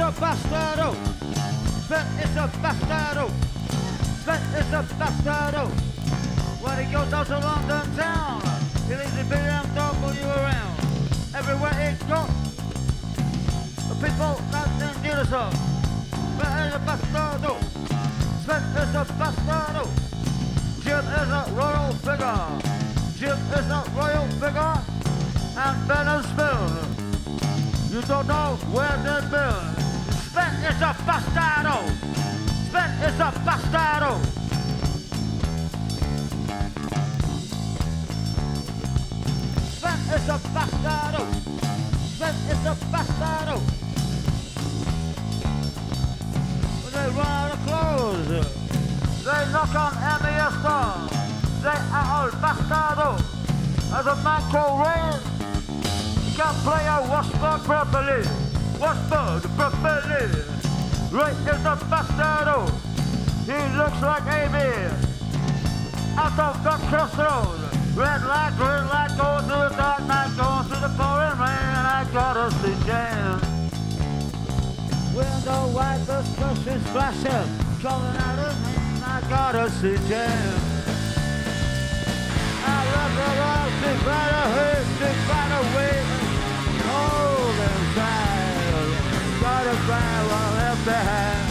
a bastardo. Sven is a bastardo. Sven is a bastardo. When he goes out to London town, he leaves the BMW around. Everywhere he goes, the people not in unison. Sven is a bastardo. Sven is a bastardo. Jim is a royal figure. Jim is a royal figure. And Ben and Spoon, you don't know where they've been. Sven is a bastardo. Sven is a bastardo. Sven is a bastardo. Sven is a bastardo. When they run out of clothes, they knock on MES door. They are all bastardo. As a man called Ray, he can play a washboard properly. Washboard properly. Ray is a bastardo. He looks like AB. Out of the crossroad. Red light, goes to the dark night, goes to the pouring rain, and I gotta see James. Window wipers, cushions flashing, calling out of me, I gotta see James. I love the world, big fighter hurt, big fighter wait, hold inside, gotta find what left behind.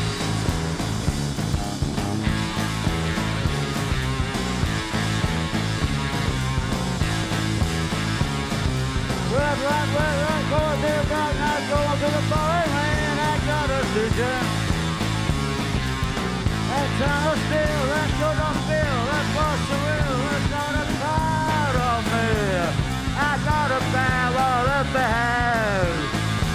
Red light, going to the dark night, going to the pouring rain, I gotta see Jim. That time of steel, that good on feel, that was the real, that's not a part of me. I gotta find what left behind.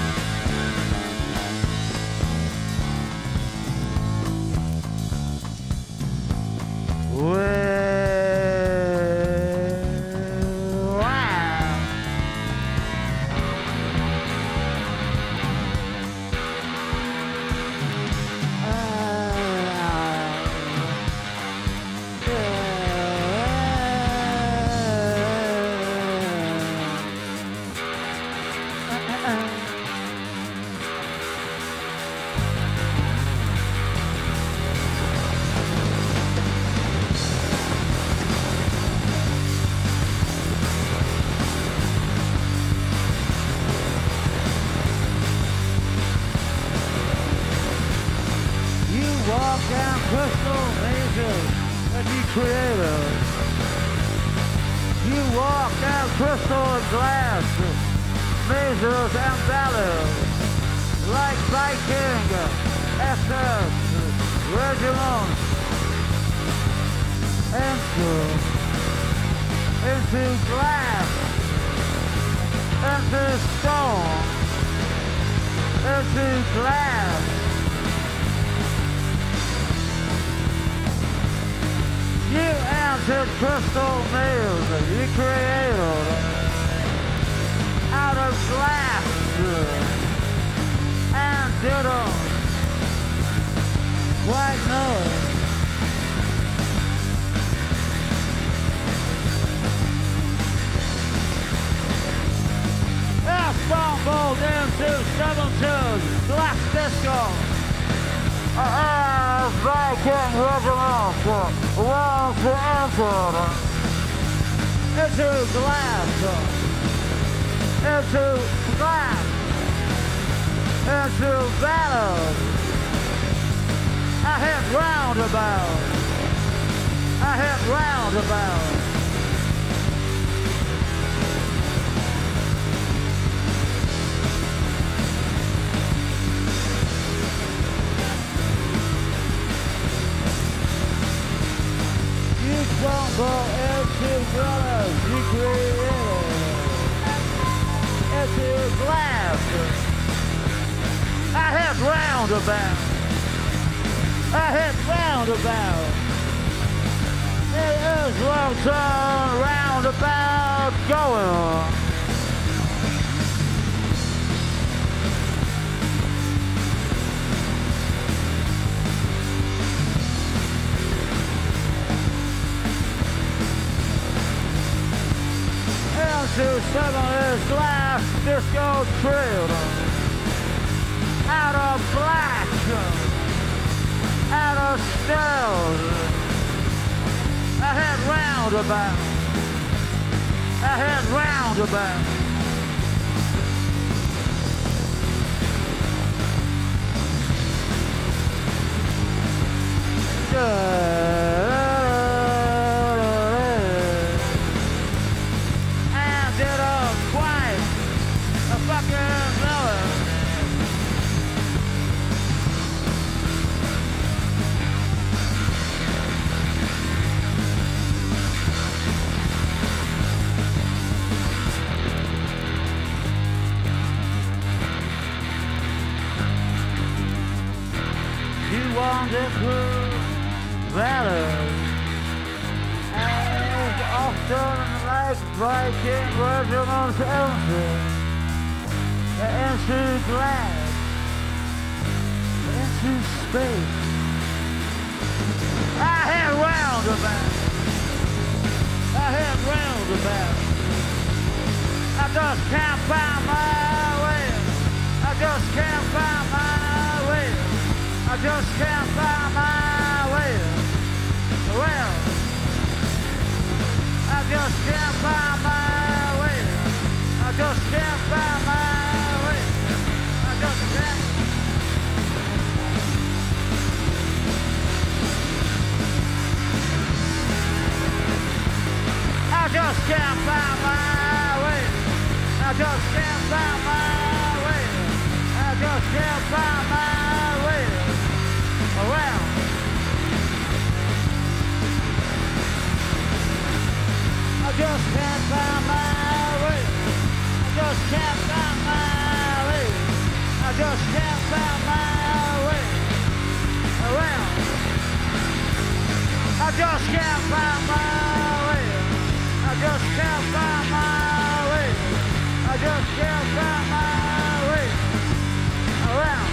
Creator, you walk down crystal and glass, mazes and valleys, like Viking, SS, regiments, into glass, into stone, into glass. You answered crystal nails, you created out of glass and ditto white noise. I stumbled into 7-2 glass disco. Viking regiment was entered into glass, into battle. I hit roundabout. You stumble into brothers you created, into glass. I hit roundabout. It is long turn roundabout going. Into 7 is glass disco trail. out of black, out of stone. I head roundabout, I head roundabout. And did a quite a fucking lover. You want to prove valor, and often like breaking regiments empty, into glass, into space. I head roundabout, I head roundabout. I just can't find my way, I just can't find my way, I just can't find my way. Well, I just can't find my way. I just can't find my way. I just can't. I just can't find my way. I just can't find my way. I just can't find my way. Well. I just can't find my way. I just can't find my way. I just can't find my way. Well, I just can't find my way. I just can't find my way. I just can't find my way. Well.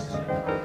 much.